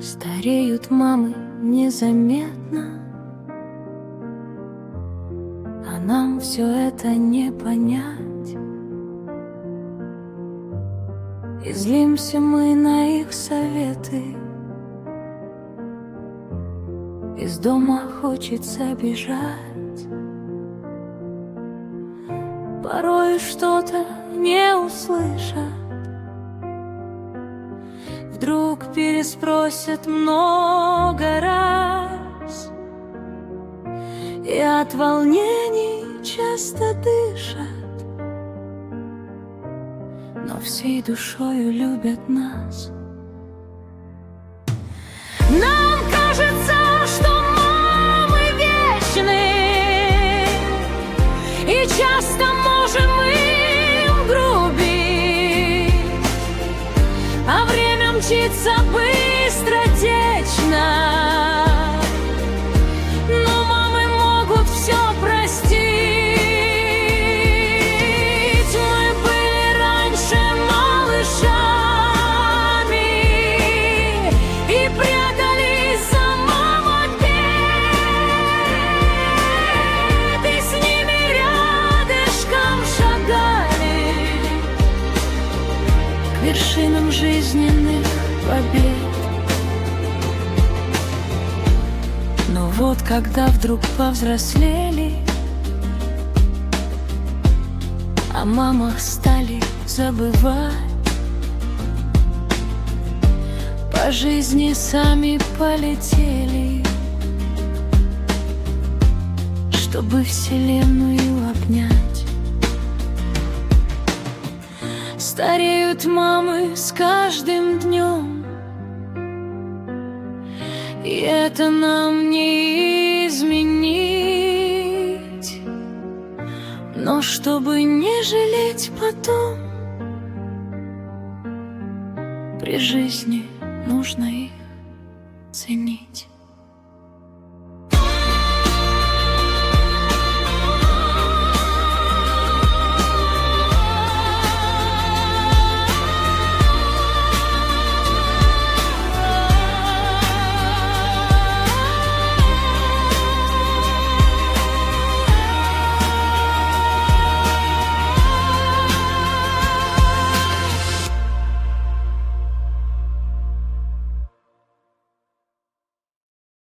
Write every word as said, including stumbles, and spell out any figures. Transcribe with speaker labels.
Speaker 1: Стареют мамы незаметно, а нам все это не понять. И злимся мы на их советы. Из дома хочется бежать. Порой что-то не услышат. Вдруг переспросят много раз, и от волнений часто дышат, но всей душою любят нас. Нам кажется, что мамы вечны, и часто можем им грубить, а время мчится быстротечно. Но мамы могут все простить. Мы были раньше малышами и прятались за мамой бед, и с ними рядышком шагали к вершинам жизненных побед. Но вот когда вдруг повзрослели, о мамах стали забывать, по жизни сами полетели, чтобы вселенную обнять. Стареют мамы с каждым днем, и это нам не изменить. Но чтобы не жалеть потом, при жизни нужно их ценить.